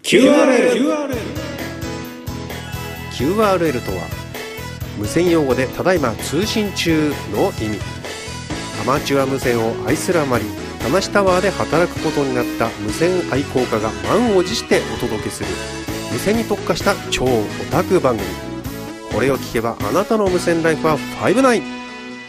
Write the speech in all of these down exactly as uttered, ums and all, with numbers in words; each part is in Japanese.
キューアールエルキューアールエル キューアールエル とは無線用語でただいま通信中の意味。アマチュア無線を愛するあまり田無タワーで働くことになった無線愛好家が満を持してお届けする無線に特化した超オタク番組。これを聞けばあなたの無線ライフはファイブナイン。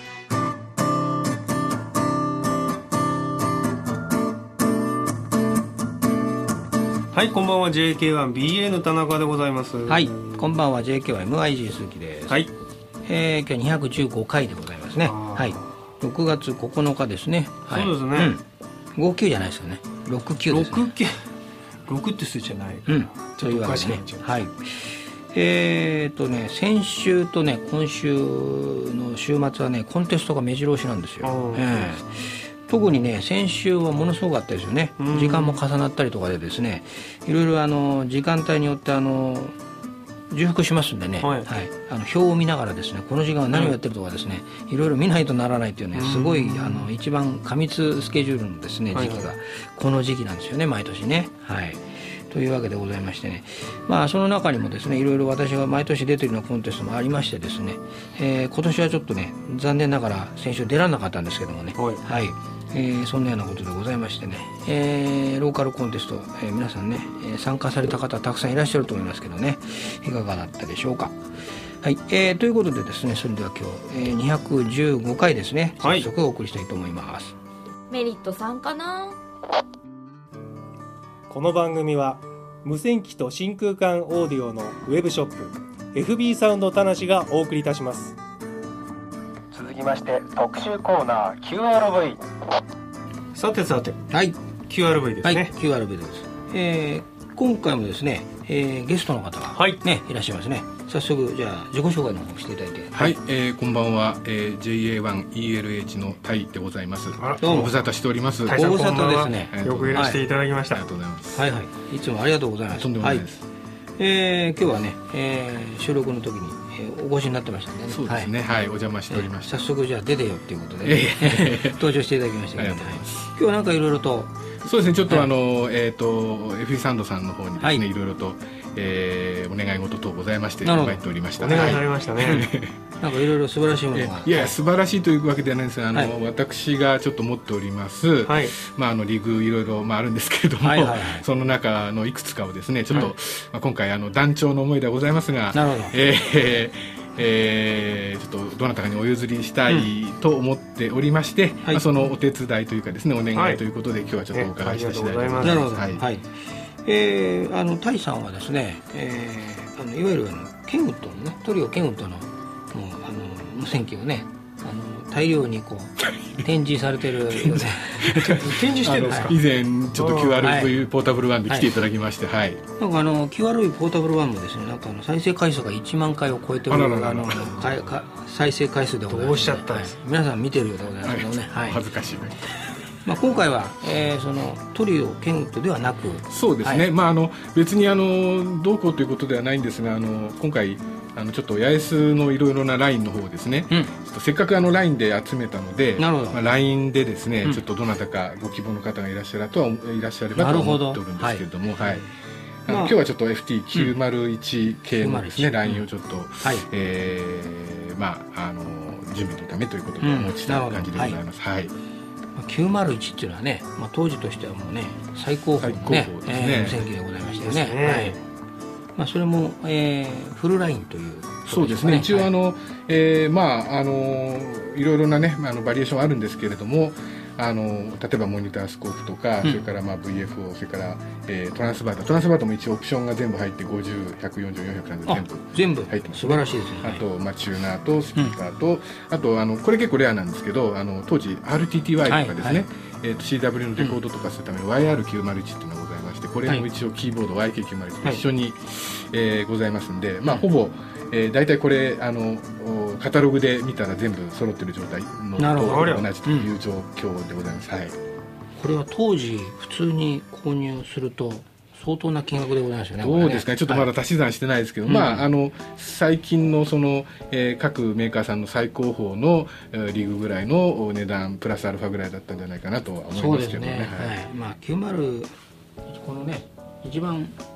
はい、こんばんは ジェイケーワンビーエー の田中でございます。 はい、こんばんは ジェイケーワンエムアイジー 鈴木です。 はい、 えー、今日はにひゃくじゅうごかいでございますね。はい、ろくがつここのかですね。はい、 そうですね、 うん、ごじゅうきゅうじゃないですよね。ろくじゅうきゅうですね。ろくじゅうきゅう、 ろくって数字じゃない、 うん、そういうわけでね。はい、えーとね先週とね今週の週末はねコンテストが目白押しなんですよ。えー特にね先週はものすごかったですよね。時間も重なったりとかでですね、いろいろあの時間帯によってあの重複しますんでね、はいはい、あの表を見ながらですねこの時間は何をやってるとかですね、いろいろ見ないとならないというねすごいあの一番過密スケジュールのですね時期がこの時期なんですよね、毎年ね。はい、というわけでございましてね、まあその中にもですねいろいろ私が毎年出てるようなコンテストもありましてですね、えー、今年はちょっとね残念ながら先週出られなかったんですけどもね、はい、はい、えー、そんなようなことでございましてね、えー、ローカルコンテスト、えー、皆さんね、えー、参加された方たくさんいらっしゃると思いますけどね、いかがだったでしょうか。はい、えー、ということでですね、それでは今日、えー、にひゃくじゅうごかいですね、早速お送りしたいと思います。 メリットさんかな。 この番組は無線機と真空管オーディオのウェブショップ エフビー サウンド田無がお送りいたします。 続きまして特集コーナー キューアールブイ。 さてさて、 はい、 キューアールブイ ですね。はい、 キューアールブイ です。えー、今回もですね、えー、ゲストの方が、はいね、いらっしゃいますね。早速じゃあ自己紹介の方していただいて。 はい、えー、こんばんは、えー、ジェイエーワンイーエルエイチ のタイでございます。ご無沙汰しております。 ご無沙汰ですね。 よくいらしていただきました。 ありがとうございます。 はいはい、いつもありがとうございます。 とんでもないです。 はい、えー、今日はね、えー、収録の時に、えー、お越しになってましたんでね。 そうですね、はい、はい、お邪魔しておりました。 えー、早速じゃあ出てよっていうことで、登場していただきましたけど、ね、今日はなんかいろいろとそうですね、ちょっとあの、はい、えっ、ー、と エフビー サウンドさんの方にですね、はい、いろいろと、えー、お願い事等ございまして参っておりました。 お願いされましたね。 なんかいろいろ素晴らしいものが。 いや素晴らしいというわけではないんですが、あの、はい、私がちょっと持っております、はい、まああのリグいろいろまああるんですけれども、はいはいはい、その中のいくつかをですねちょっと、はい、まあ、今回あの団長の思いではございますが、 なるほど、 えーえー、ちょっとどなたかにお譲りしたいと思っておりまして、うん、まあ、そのお手伝いというかですねお願いということで、はい、今日はちょっとお伺いした次第でございます。 なるほど、はいはい、えー、あのタイさんはですね、えー、あのいわゆるあのケンウッドのねトリオケンウッドのもうあの無線機をねあの大量にこう展示されてるよね展示してるんですか。 以前ちょっと キューアールブイ ポータブルワンで来ていただきまして、はい、はい、 なんかあの キューアールブイ ポータブルワンもですねなんかあの再生回数がいちまんかいを超えておるあの再生回数でございます、ね、 どうしちゃったんです、 はい、皆さん見てるようでございますけどね、 はい、恥ずかしいね。 まあ、今回は、えー、そのトリオケンウッドではなくそうですね、はい、まあ、あの別にあのどうこうということではないんですがあの今回あのちょっと八重洲のいろいろなラインの方をですね、うん、ちょっとせっかくあのラインで集めたので、まあ、ラインでですね、うん、ちょっとどなたかご希望の方がいらっしゃるとはいらっしゃればと思っておるんですけれども、はい、あのまあ、今日はちょっと エフティーきゅうまるいち 系のですね、うん、ラインをちょっと、はい、えー、まああの準備のためということでお持ちした感じでございます。はい、 きゅうまるいちっていうのはね、まあ、当時としてはもうね最高峰のね無線機でございましたよね。ね、はい、まあ、それも、えー、フルラインという、ね、 そうですね、一応あの、はい、えー、まああのいろいろなねあのバリエーションあるんですけれどもあの例えばモニタースコープとか、うん、それからまあ ブイエフオー それから、えー、トランスバータートランスバーターも一応オプションが全部入ってごじゅう、ひゃくよんじゅう、よんひゃくさんじゅう全部全部入ってます、 ね、素晴らしいですね。 あと、まあ、チューナーとスピーカーと、うん、あとあのこれ結構レアなんですけどあの当時 アールティーティーワイ とかですね、はいはい、えー、と シーダブリュー のレコードとかするための ワイアールきゅうまるいち っていうのがございましてこれも一応キーボード ワイケーきゅうまるいち と一緒に、はい、えー、ございますんで、まあ、ほぼ、えー、大体これあのカタログで見たら全部揃ってる状態のと同じという状況でございます。うん、はい、 これは当時普通に購入すると相当な金額でございますよね。 そうですね、ちょっとまだ足し算してないですけど、はい、まあ、うん、あの最近のその、えー、各メーカーさんの最高峰の、えー、リグぐらいの値段プラスアルファぐらいだったんじゃないかなとは思いますけどね。 そうですね、はい、はい、まあ、きゅうじゅうこのね一番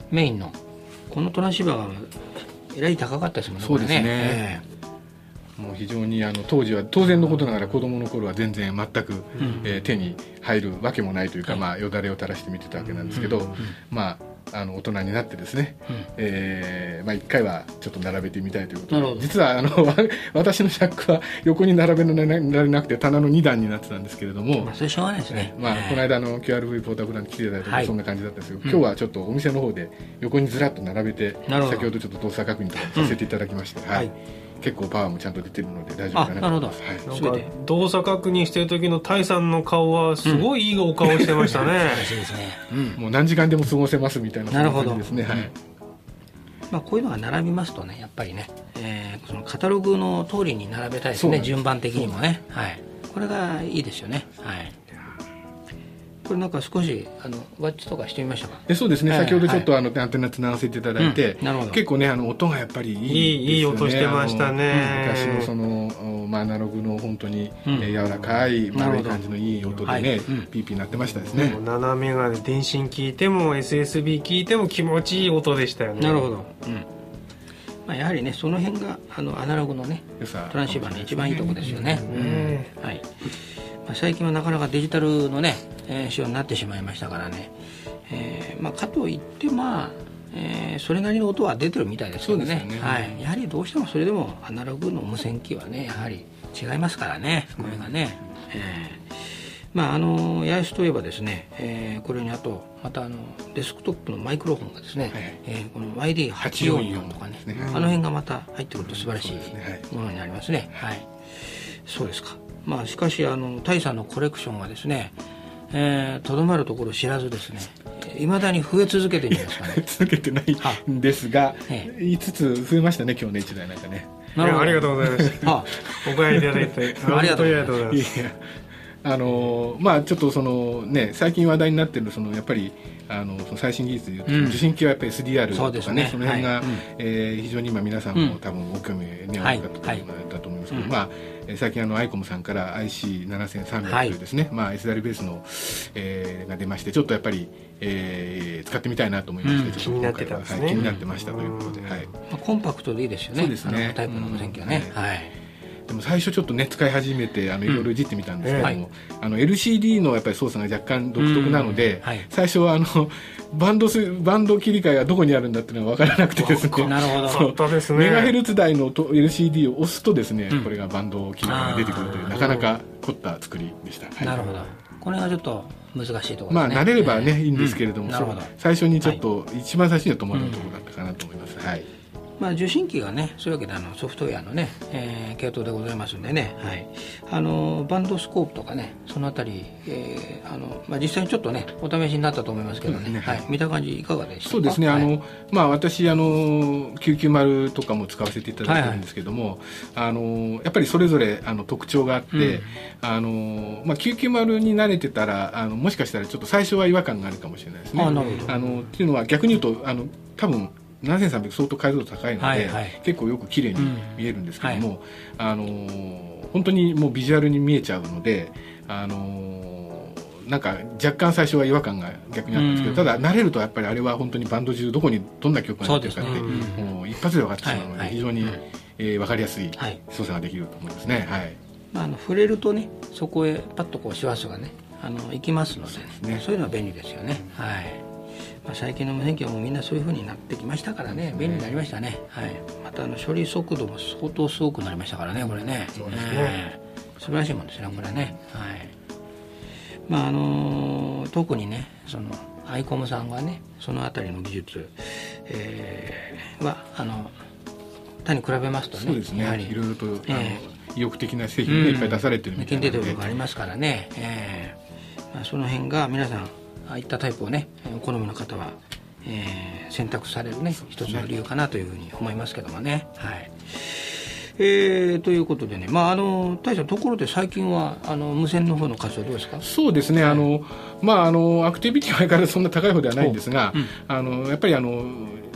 メインのこのトランシーバーがえらい高かったですもんね。 そうですね、 えー、もう非常にあの当時は当然のことながら子供の頃は全然全く、うんえー、手に入るわけもないというか、はいまあ、よだれを垂らして見てたわけなんですけど、うんうんうん、まああの大人になってですね、うんえーまあ、いっかいはちょっと並べてみたいということで、実はあの私のシャックは横に並べられなくて棚のに段になってたんですけれども、 まあ、それしょうがないですね、 まあ、この間の キューアールブイ ポータブルに来ていただいた時そんな感じだったんですけど、はい、今日はちょっとお店の方で横にずらっと並べて、うん、先ほどちょっと動作確認とかさせていただきまして、うんはい、結構パワーもちゃんと出てるので大丈夫かなと思います。 なるほど、はい、なんか動作確認してる時のタイさんの顔はすごいいいお顔してましたね、 うん、もう何時間でも過ごせますみたいな感じですね。はい、 まあ、こういうのが並びますとねやっぱりね、えー、そのカタログの通りに並べたいですね、順番的にもね、はい、これがいいですよね。はい、これなんか少しあのワッチとかしてみましたか。 えそうですね、先ほどちょっと、はい、あのアンテナつながせていただいて、うん、結構ねあの音がやっぱりいいですよね。いい、 いい音してましたね。 昔のその、まあ、アナログの本当に、うん、柔らかい丸い感じのいい音でね、はいうん、ピーピー鳴ってましたですね。 斜めが電信聞いても エスエスビー 聞いても気持ちいい音でしたよね。 なるほど、うんまあ、やはりねその辺があのアナログのねトランシーバーの一番いいところですよね。うんはいまあ、最近はなかなかデジタルのね、えー、仕様になってしまいましたからね、えーまあ、かといってまあ、えー、それなりの音は出てるみたいですけど ね, ね、はい、やはりどうしてもそれでもアナログの無線機はねやはり違いますからねこれがね、うんえーまあ、あのヤエスといえばですね、えー、これにあとまたあのデスクトップのマイクロフォンがですね、はいえー、この ワイディーはちよんよん とかね、あの辺がまた入ってくると素晴らしいものになりますね。はい、そうですか。まあ、しかしあのタイさんのコレクションはですねとど、えー、まるところ知らずですねいまだに増え続けてるんですかね。 続けてないんですが、ええ、いつつ増えましたね今日ねいちだいなんかね。 いやありがとうございましたお買いいただいてありがとうございます。 いやあのまあちょっとそのね最近話題になっているそのやっぱりあのその最新技術でいうと、うん、受信機はやっぱり エスディーアール とか ね, そ, ねその辺が、はいうんえー、非常に今皆さんも多分ご興味ね、うん、あるかと思いますけど、はいまあ、最近あのアイコムさんから アイシーななせんさんびゃく というですね、はいまあ、エスディーアール ベースの、えー、が出ましてちょっとやっぱり、えー、使ってみたいなと思いまして、うん、 気になってたんですね、はい、 気になってましたということで、はいまあ、コンパクトでいいですよね。 そうですねタイプの無線機はね、うん、はいでも最初ちょっとね使い始めてあのいろいろいじってみたんですけども、うんはい、あの エルシーディー のやっぱり操作が若干独特なので、はい、最初はあのバンドスバンド切り替えがどこにあるんだっていうのが分からなくてですねなるほどそうですねメガヘルツ台の エルシーディー を押すとですね、うん、これがバンド切り替えが出てくるというなかなか凝った作りでした、はい、 なるほどこれがちょっと難しいところですね。 まあ慣れればね、えー、いいんですけれども、うん、ど最初にちょっと、はい、一番最初には戸惑うところだったかなと思います、うん、はいまあ、受信機がねそういうわけであのソフトウェアのね、えー、系統でございますんでね、はい、あのバンドスコープとかねそのあたり、えーあのまあ、実際にちょっとねお試しになったと思いますけどね、ねはい、見た感じいかがでしたか。 そうですね、はい、あのまあ、私あのきゅうきゅうまるとかも使わせていただいてるんですけども、はいはい、あのやっぱりそれぞれあの特徴があって、うんあのまあ、きゅうきゅうまるに慣れてたらあのもしかしたらちょっと最初は違和感があるかもしれないですね。あなるほど。あのっていうのは逆に言うとあの多分ななせんさんびゃく相当解像度高いので、はいはい、結構よく綺麗に見えるんですけども、うんはい、あの本当にもうビジュアルに見えちゃうので、あのなんか若干最初は違和感が逆にあったんですけど、うん、ただ慣れるとやっぱりあれは本当にバンド中どこにどんな曲が出てるかって、ねうん、もう一発で分かってしまうので、はい、非常に、うんえー、分かりやすい操作ができると思いますね、はいまあ、あの触れるとねそこへパッとこうシワスがねあの行きますので、ねね、そういうのは便利ですよね、はいまあ、最近の無線機はもうみんなそういう風になってきましたからね便利になりましたね、はい、またあの処理速度も相当すごくなりましたからねこれね、そうですね、えー、素晴らしいもんですねこれね、はいまああのー、特にねそのアイコムさんがねそのあたりの技術、えー、はあの他に比べますとねそうですねやはりいろいろと、えー、意欲的な製品がいっぱい出されてるみたいなので、 うん、出てる部分がありますからね、えーまあ、その辺が皆さんああいったタイプをねお好みの方は、えー、選択されるね一つの理由かなというふうに思いますけどもね、はいえー、ということでね、まあ、あの大したところで最近はあの無線の方の活動どうですか。 そうですね、はい、あのまあ、あのアクティビティは相変わらずそんな高い方ではないんですが、うん、あのやっぱりあの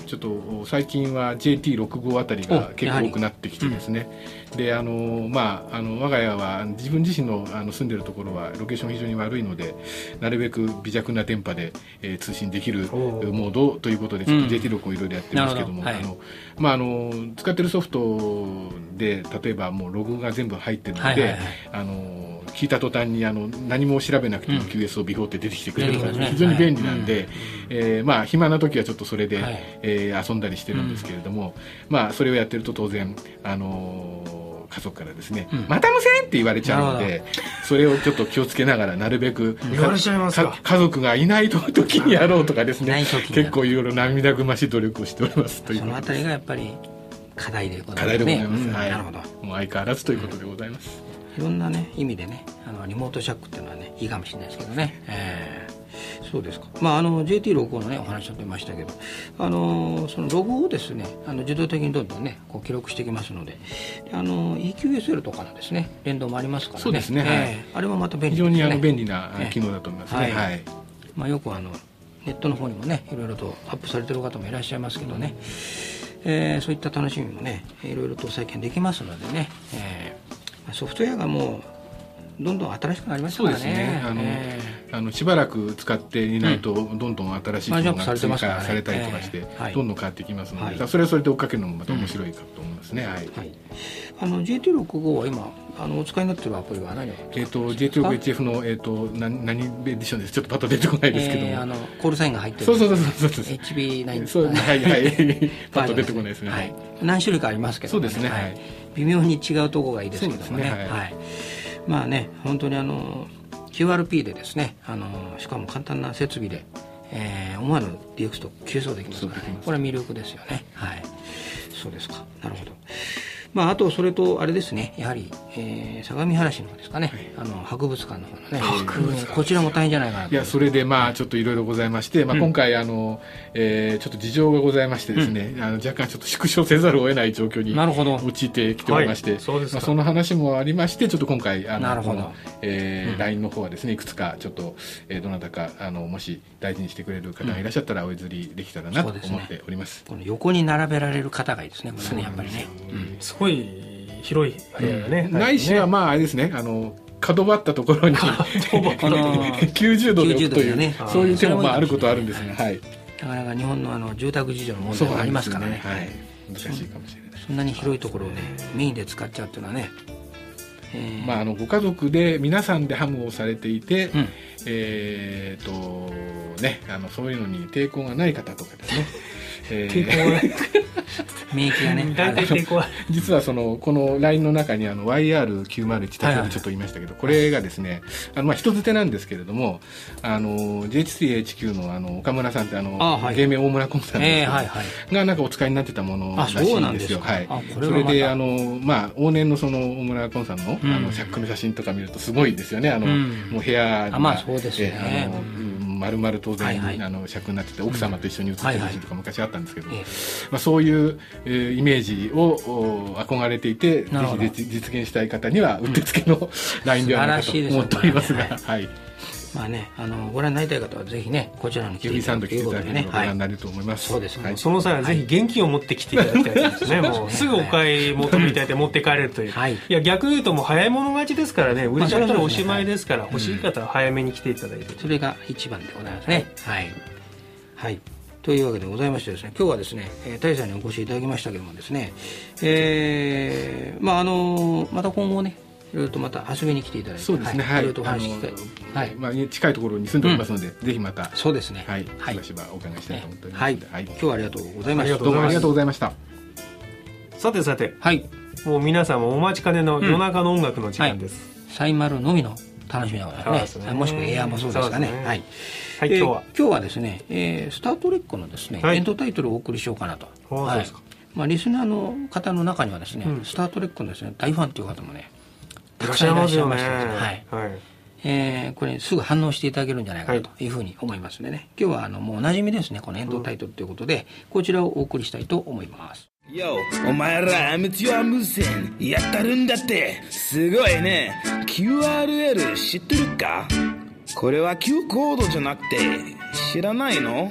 ちょっと最近は ジェーティーろくじゅうご あたりが結構多くなってきてですね、うん、であの、まあ、あの我が家は自分自身 の, あの住んでるところはロケーション非常に悪いので、なるべく微弱な電波で、えー、通信できるモードということでちょっと ジェーティーろくじゅうご をいろいろやってるんですけども、うん、あのまあ、あの使ってるソフトで例えばもうログが全部入ってるので、はいはいはい、あの聞いた途端にあの何も調べなくても キューエスオー ビフォーって出てきてくれるとか、うん、非常に便利なんで、はい、えー、まあ、暇な時はちょっとそれで、はい、えー、遊んだりしてるんですけれども、うん、まあ、それをやってると当然、あのー、家族からですね、うん、また無線って言われちゃうので、それをちょっと気をつけながらなるべく言われちゃいますか、 家族がいない時にやろうとかですね、結構いろいろ涙ぐましい努力をしておりますという。 そのあたりがやっぱり課題でございますね。 課題でございます、うん、はい、 なるほど。 もう相変わらずということでございます、 うん、いろんなね意味でね、あのリモートシャックっていうのはねいいかもしれないですけどね、えー、そうですか。まあ、あの ジェーティーろくじゅうご のねお話を出ましたけど、あのそのログをですね、あの自動的にどんどんねこう記録していきますので、あの イーキューエスエル とかのですね連動もありますからね。 そうですね、 えーはい、あれもまた便利ですね。 非常にあの便利な機能だと思いますね、はいはい、 まあ、よくあのネットの方にもねいろいろとアップされてる方もいらっしゃいますけどね、えー、そういった楽しみもねいろいろと最近できますのでね、えー、ソフトウェアがもうどんどん新しくなりましたからね。 そうですね、あの、えー、あのしばらく使っていないと、うん、どんどん新しい機能が追加されたりとかして、ね、えー、どんどん変わってきますので、はい、それはそれで追っかけるのもまた面白いかと思いますね、うん、はい、はい、 あの ジェーティーろくじゅうご は今あのお使いになっているアプリは何を、 えー、と ジェーティーろくじゅうごエイチエフ の、えー、と何, 何エディションです、ちょっとパッと出てこないですけども、 えー、あのコールサインが入ってる、 そうそうそうそうそう、 エイチビーナインそう、はいはいパッと出てこないですね、 はい、何種類かありますけど、ね、 そうですね、はい、 微妙に違うところがいいですけどもね、 そうですね、はいはい、まあね、本当にあの キューアールピー でですね、あのしかも簡単な設備で、えー、思わぬ ディーエックス と急走できますから、ね、これは魅力ですよね。はい、そうですか、なるほど。まあ、あとそれとあれですね、やはり、えー、相模原市の方ですかね、はい、あの博物館の方のね、博物館こちらも大変じゃないかなと。 いや、それでまあちょっといろいろございまして、まあ、今回あの、えー、ちょっと事情がございましてですね、うん、あの若干ちょっと縮小せざるを得ない状況に陥ってきておりまして、はい、そうですか。まあ、その話もありまして、ちょっと今回あのなるほど、 えーうん、ライン の方はですねいくつかちょっと、えー、どなたかあのもし大事にしてくれる方がいらっしゃったらお譲りできたらなと思っております。 この横に並べられる方がいいですね、これね、やっぱりね、 うん、すごい広い部屋がね、 うん、ないしはまああれですね、あの角張ったところにきゅうじゅうどで置くという、ね、そういう手もまああることはあるんですが、はい、 なかなか日本のあの住宅事情の問題がありますからね、 はい、難しいかもしれない。 そんなに広いところをねメインで使っちゃうっていうのはね、 えーまあ、あのご家族で皆さんでハムをされていて、うん、えーとね、あのそういうのに抵抗がない方とかですねえー、抵抗が免疫がね大体抵抗は実はそのこの ライン の中にあの ワイアールきゅうまるいち 先ほどちょっと言いましたけど、これがですね、あのまあ人づてなんですけれども、あの ジェイエイチスリーエイチキュー のあの岡村さんってあのあ、はい、芸名大村コンさんですけど、えーはいはい、がなんかお使いになってたものらしいんですよ。はい、それであのまあ往年のその大村コンさん の,、うん、あのシャックの写真とか見るとすごいですよね。あの、うん、もう部屋が、 まあそうですね、 えー、あの、うん丸々当然、はいはい、あの尺になってて奥様と一緒に写ってる写真とか昔あったんですけど、うんはいはい、まあ、そういう、えー、イメージを憧れていて、ぜひ実現したい方にはうってつけの、うん、ラインではないかと思っておりますが、はい、 まあね、あのご覧になりたい方はぜひねこちらの指サンド来ていただければご覧になれると思います。 そうですね、 はい、その際はぜひ現金を持ってきていただきたいですね。もうすぐお買い求めいただいて持って帰れるという、はい、いや逆に言うともう早い者勝ちですからね、売れちゃったらおしまいですから、欲しい方は早めに来ていただいて、 それが一番でございますね。はい、はい、というわけでございましてですね、今日はですね大さんにお越しいただきましたけどもですね、えー、まああのまた今後ねいろいろとまた遊びに来ていただいて、 そうですね、はい、いろいろとお話ししたい、はい、まあ、近いところに住んでおりますので、うん、ぜひまたそうですね、 はい、しばしばお伺いしたいと思っております、 はいはい、今日はありがとうございました。 どうもありがとうございました。 さてさて、 はい、 もう皆さんもお待ちかねの夜中の音楽の時間です、 うんはい、サイマルのみの楽しみながらね、ね、もしくはエアもそうですかね、はい、はい、 えー、今日は今日はですね、えー、スタートレックのですね、はい、エンドタイトルをお送りしようかなと。 そうですか、はい、 まあ、リスナーの方の中にはですね、うん、スタートレックのですね大ファンという方もねいらっしゃいますよね。 はいはい、えー、これにすぐ反応していただけるんじゃないかなというふうに思いますのでね、今日はあのもうおなじみですね、このエンドタイトルということで、うん、こちらをお送りしたいと思います。 よ、お前らアムツア無線やったるんだって、すごいね。 キューアールエル 知ってるか？これは Q コードじゃなくて知らないの？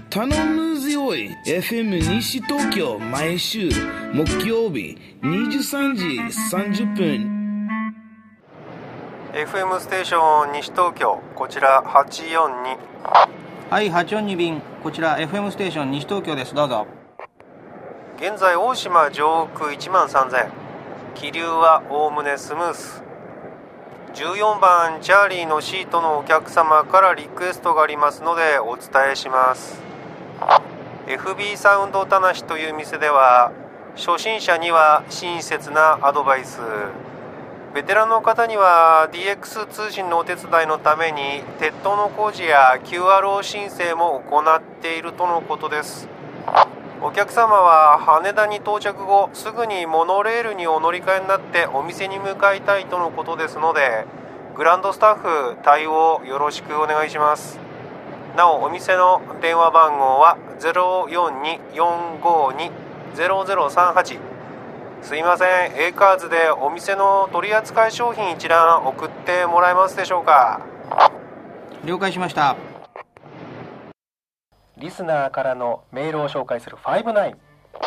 頼むぜおい。 エフエム 西東京、毎週木曜日にじゅうさんじさんじゅっぷん。 エフエム ステーション西東京、こちらはちよんに。 はい、はちよんに便、こちら エフエム ステーション西東京です。どうぞ。 現在大島上空いちまんさんぜん、気流はおおむねスムース。じゅうよんばんチャーリーのシートのお客様からリクエストがありますのでお伝えします。 エフビー サウンド田無という店では初心者には親切なアドバイス、ベテランの方には ディーエックス 通信のお手伝いのために鉄塔の工事や キューアールオー 申請も行っているとのことです。お客様は羽田に到着後すぐにモノレールにお乗り換えになってお店に向かいたいとのことですので、グランドスタッフ対応よろしくお願いします。なおお店の電話番号は ゼロよんに よんごに ゼロゼロさんはち。すいません、 A カーズでお店の取扱商品一覧送ってもらえますでしょうか。 了解しました。 リスナーからのメールを紹介するファイブナイン。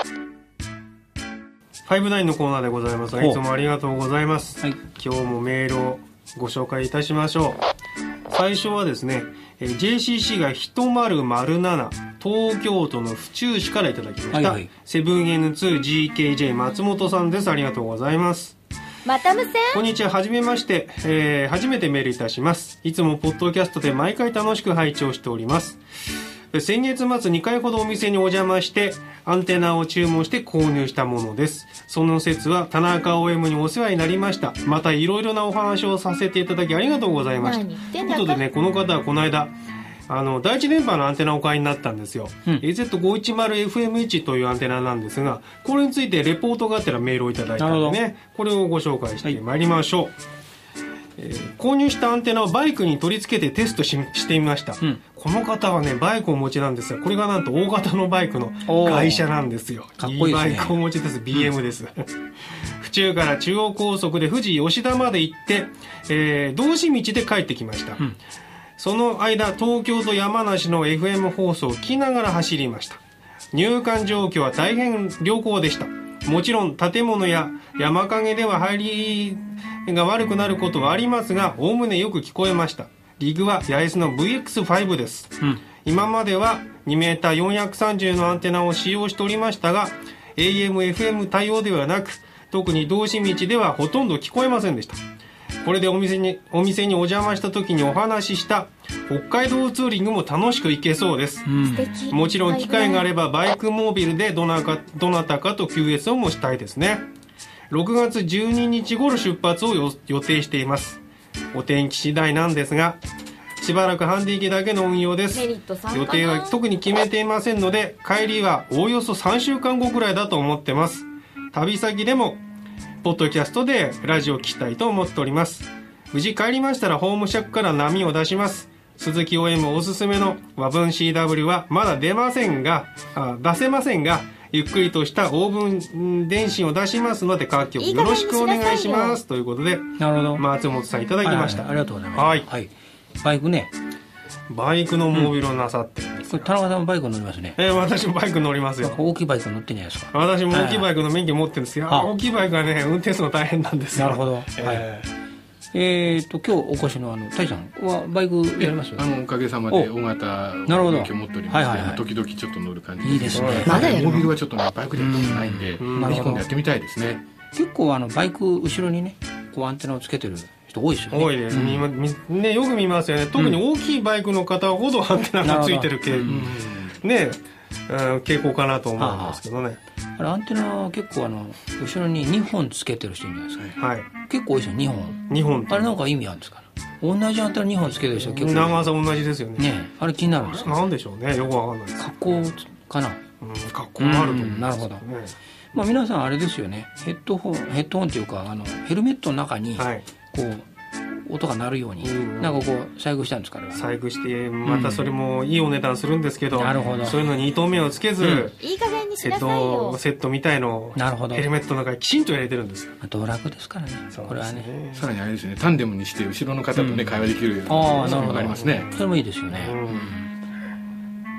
ファイブナインのコーナーでございます。いつもありがとうございます、はい、今日もメールをご紹介いたしましょう。最初はですね、ジェイシーシー がいちまるまるなな東京都の府中市からいただきました、はいはい、セブンエヌツージーケージェー 松本さんです。ありがとうございます。 また無線。 こんにちは、はじめまして、えー、初めてメールいたします。いつもポッドキャストで毎回楽しく拝聴しております。先月末にかいほどお店にお邪魔してアンテナを注文して購入したものです。その説は田中 オーエム にお世話になりました。またいろいろなお話をさせていただきありがとうございました。ということでね、この方はこの間あの第一電波のアンテナをお買いになったんですよ、うん、エーゼットごひゃくじゅうエフエムワン というアンテナなんですが、これについてレポートがあったらメールをいただいたのでね、これをご紹介してまいりましょう、はい。えー、購入したアンテナをバイクに取り付けてテスト し, してみました、うん、この方はねバイクをお持ちなんですが、これがなんと大型のバイクの会社なんですよ。 かっこいいですね。 いいバイクをお持ちです。 ビーエム です、うん、府中から中央高速で富士吉田まで行って、えー、道志道で帰ってきました、うん。その間東京と山梨の エフエム 放送を聞きながら走りました。入館状況は大変良好でした。もちろん建物や山陰では入りが悪くなることはありますが、おおむねよく聞こえました。リグはヤエスの ブイエックスファイブ です、うん。今までは にメーターよんひゃくさんじゅう のアンテナを使用しておりましたが、 エーエムエフエム 対応ではなく、特に道志道ではほとんど聞こえませんでした。これでお店にお店にお邪魔した時にお話しした北海道ツーリングも楽しく行けそうです、うん、もちろん機会があればバイクモービルでどなかどなたかと キューエス をもしたいですね。ろくがつじゅうににち頃出発を予定しています。お天気次第なんですが、しばらく半で行きだけの運用です。予定は特に決めていませんので、帰りはおおよそさんしゅうかんごくらいだと思ってます。旅先でもポッドキャストでラジオを聞きたいと思っております。無事帰りましたらホームシャックから波を出します。鈴木 オーエム おすすめの和文 シーダブリュー はまだ出ませんがあ出せませんが、ゆっくりとしたオーブン電信を出しますので各局よろしくお願いしますということで、 なるほど、 松本さんいただきました、 はいはい、ありがとうございます、 はいはい、バイクね、 バイクのモービルをなさってるんです、 うん、これ田中さんもバイク乗りますね。 えー、私もバイク乗りますよ。 大きいバイク乗ってんじゃないですか。 私も大きいバイクの免許持ってるんですけど、はいはい、大きいバイクはね運転するの大変なんですよ。 なるほど、えーはいえー、と今日お越しのあのタイさんはバイクやりますよ、ね、 あのおかげさまで大型を免許持っておりまして、はいはいはい、時々ちょっと乗る感じで。 いいですね。 まだモービルはちょっとねバイクでやったことないんで、今度やってみたいですね。 結構あのバイク後ろにねこうアンテナをつけてる人多いですよね。 多いです、うん、ね、よく見ますよね。特に大きいバイクの方ほどアンテナがついてる系、うん、ね、うん、傾向かなと思うんですけどね。 あれアンテナ結構あの後ろににほんつけてる人いるんじゃないですか、ね、はい、結構多いですよ。にほんにほんあれなんか意味あるんですかね。同じアンテナにほんつけてる人結構長さ同じですよ ね, ねあれ気になるんですか。 なんでしょうね、よくわかんないです。 格好かな、 うん、格好があると思うんですよね、 うん、なるほど、まあ、皆さんあれですよね、ヘッドホンヘッドホンっていうかあのヘルメットの中にこう、はい、音が鳴るように、うん、なんかこう細工したんですから、 細工してまたそれもいいお値段するんですけど、うん、なるほど、そういうのに糸目をつけず、うん、 いい加減にしなさいよ。 セットみたいのをヘルメットの中にきちんと入れてるんですよ。 ドラッグですからね、これはね。 さらにあれですね、タンデムにして後ろの方とね、うん、会話できるようなのがありますね。 それもいいですよね、うん、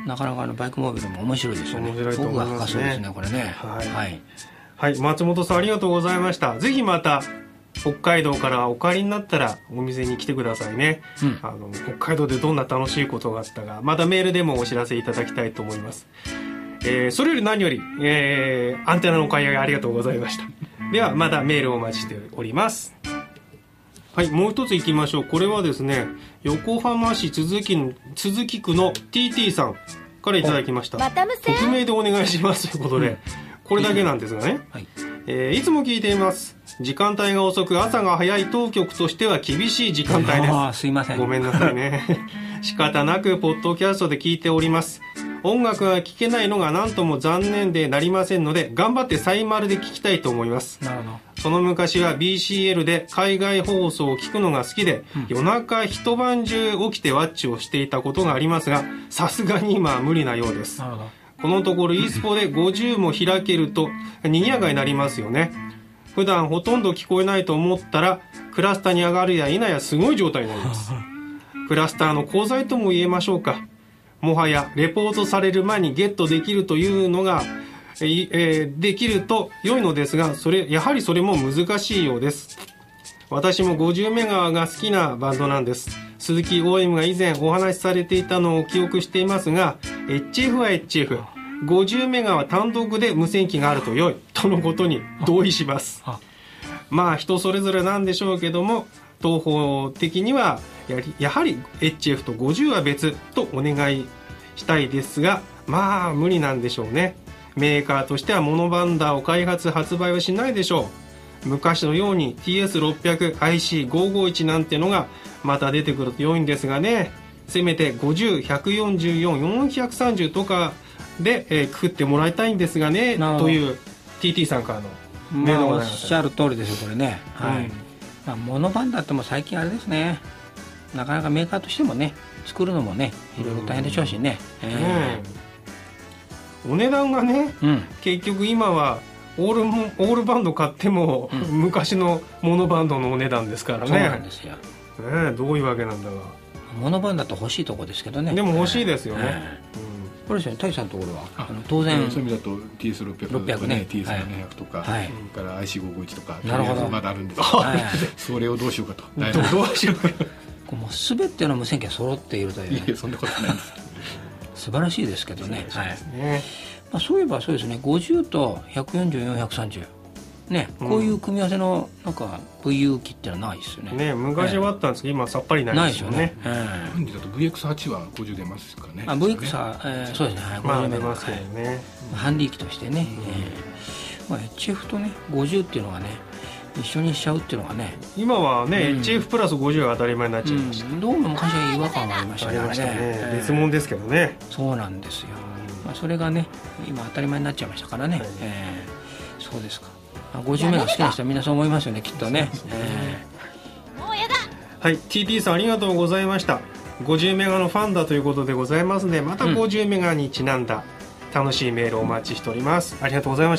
なかなかあのバイクモービルも面白いですよね。 面白いと思いますね。 奥が深そうですねこれね。 はい、 はいはい、松本さんありがとうございました。ぜひまた北海道からお帰りになったらお店に来てくださいね、うん、あの北海道でどんな楽しいことがあったかまたメールでもお知らせいただきたいと思います。えー、それより何より、えー、アンテナのお買い上げありがとうございました。ではまたメールをお待ちしております。はい、もう一つ行きましょう。これはですね、横浜市都筑都筑区の ティーティー さんからいただきました。匿名でお願いしますということで、うん、これだけなんですがね、はい、えー、いつも聞いています。時間帯が遅く朝が早い当局としては厳しい時間帯です。 あ、すいません、 ごめんなさいね仕方なくポッドキャストで聞いております。音楽が聴けないのが何とも残念でなりませんので頑張ってサイマルで聴きたいと思います。 なるほど。 その昔は ビーシーエル で海外放送を聞くのが好きで、うん、夜中一晩中起きてワッチをしていたことがありますがさすがに今は無理なようです。 なるほど。 このところ e スポでごじゅうも開けると賑やかになりますよね。普段ほとんど聞こえないと思ったらクラスターに上がるや否やすごい状態になりますクラスターの功罪とも言えましょうか。もはやレポートされる前にゲットできるというのが、えーえー、できると良いのですがそれやはりそれも難しいようです。私もごじゅうメガが好きなバンドなんです。鈴木 オーエム が以前お話しされていたのを記憶していますが エイチエフ は エイチエフごじゅうメガは単独で無線機があると良いとのことに同意します。まあ人それぞれなんでしょうけども東方的にはや, やはり エイチエフ とごじゅうは別とお願いしたいですがまあ無理なんでしょうね。メーカーとしてはモノバンダーを開発発売はしないでしょう。昔のように ティーエスろっぴゃくアイシーごひゃくごじゅういち なんてのがまた出てくると良いんですがね。せめてごじゅう、ひゃくよんじゅうよん、よんひゃくさんじゅうとかで、えー、くくってもらいたいんですがねという ティーティー さんからのメールでございます。 まあ、おっしゃる通りですよこれね、はい、うん、まあ、モノバンダーっても最近あれですね、なかなかメーカーとしてもね作るのもねいろいろ大変でしょうしね、うん、えー、お値段がね、うん、結局今はオールもオールバンド買っても、うん、昔のモノバンドのお値段ですからね。 そうなんですよ、 ね、どういうわけなんだがモノバンダーと欲しいとこですけどね。 でも欲しいですよね、 えーうん、これですよね、タイさんのところはあの当然、 うん、そういう意味だと ティーエスろっぴゃく とかね、ティーエスななひゃく とか、はい、それから アイシーごひゃくごじゅういち とか、 なるほど、 まだあるんですけど、はい、それをどうしようかとどうしようかもう全ての無線機が揃っているという、ね、 いやそんなことないです素晴らしいですけどね。 そうですね、 まあ、そういえばそうですね、ごじゅうとひゃくよんじゅうよん、ひゃくさんじゅうね、こういう組み合わせのなんか ブイユー 機ってのはないですよね。 ね、昔はあったんですけど、えー、今さっぱりないですよね。ないですよね。 えー、だと ブイエックスはち はごじゅう出ますかね。 あ、ブイエックス は、えー、そうですね、はい、 まあ出ますけどね、はい、 ハンディ機としてね、うん、えーまあ、エイチエフ とねごじゅうっていうのがね一緒にしちゃうっていうのがね今はね、うん、エイチエフ プラスごじゅうが当たり前になっちゃいました、うん、 どうも昔は違和感がありましたね。 ありましたね、えー、別物ですけどね。 そうなんですよ、まあ、それがね今当たり前になっちゃいましたからね、はい、えー、そうですか。ごじゅうメガ好きな人はみんなそう思いますよねきっとね、えー、もうやだ。 はい、 ティーティー さんありがとうございました。ごじゅうメガのファンだということでございますのでまたごじゅうメガにちなんだ楽しいメールをお待ちしております、うん、ありがとうございました。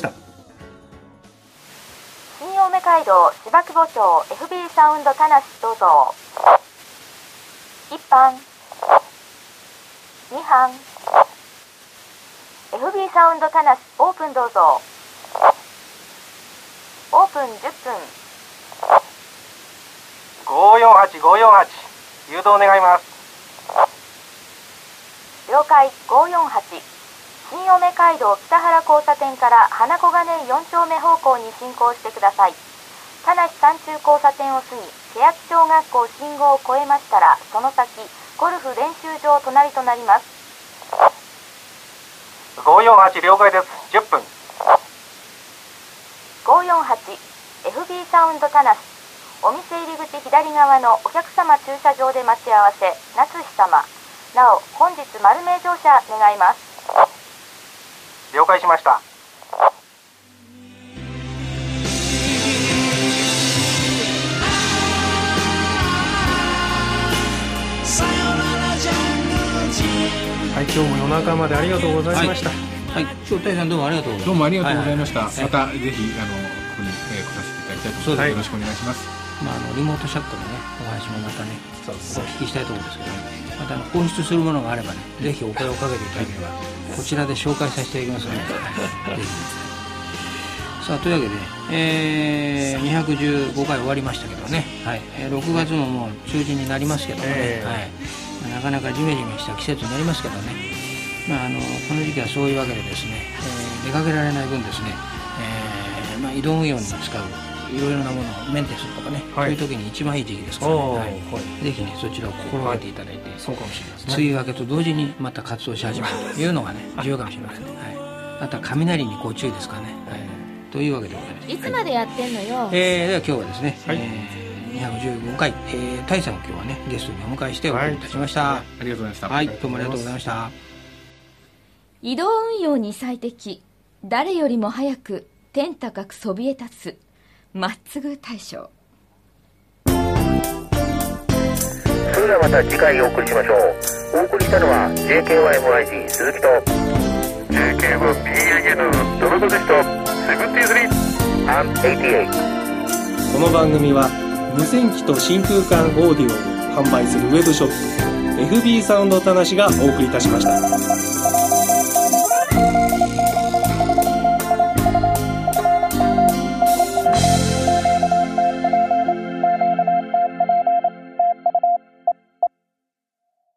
新青梅街道芝久保町 エフビー サウンド田無どうぞ。いちばんにばん エフビー サウンド田無オープンどうぞ。オープンじゅっぷん。 ごーよんはち、ごーよんはち誘導願います。 了解。ごーよんはち、新青梅街道北原交差点から花小金井よん丁目方向に進行してください。田無山中交差点を過ぎ欅小学校信号を越えましたらその先ゴルフ練習場隣となります。 ごーよんはち了解です。じゅっぷん。 ごーよんはち エフビー サウンド田無お店入り口左側のお客様駐車場で待ち合わせ夏日様。なお本日丸名乗車願います。 了解しました。 はい、今日も夜中までありがとうございました。 はい、はい、今日大さんどうもありがとうございました。 どうもありがとうございました。 はいはい、 またぜひあのここに、えー、来させていただきたいと思います。はい、よろしくお願いします。 まあ、あのリモートシャットのねお話もまたねお聞きしたいと思うんですけど、ね、ままたあの放出するものがあればね、ぜひお声をかけていただければ、こちらで紹介させていただきますので、ぜひ。さあというわけで、えー、にひゃくじゅうごかい終わりましたけどね、はい、ろくがつももう中旬になりますけどね、えーはいまあ、なかなかジメジメした季節になりますけどね、まあ、あのこの時期はそういうわけでですね、えー、出かけられない分ですね、えーまあ、移動運用に使ういろいろなものをメンテするとかね、はい、そういう時に一番いい時期ですから、ねはいはい、ぜひねそちらを心がけていただいて、はい、そうかもしれないですね、梅雨明けと同時にまた活動し始めるというのがね重要かもしれません、はい、あとは雷にご注意ですからね、はい、というわけでございます。 いつまでやってんのよ、 はい、えー、では今日はですね、はい、えー、にひゃくじゅうごかい、えー、タイさんを今日はねゲストにお迎えしてお送りいたしました、はい、 ありがとうございました。 はい、どうもありがとうございました。 移動運用に最適、誰よりも早く天高くそびえ立つまっつぐ大将。 それではまた次回お送りしましょう。お送りしたのは ジェーケーワイエムアイジー 鈴木と ジェーケーワンビーエヌエヌ ドロドでした。セブンティースリー and エイティエイト。 この番組は無線機と真空管オーディオを販売するウェブショップ エフビー サウンドたなしがお送りいたしました。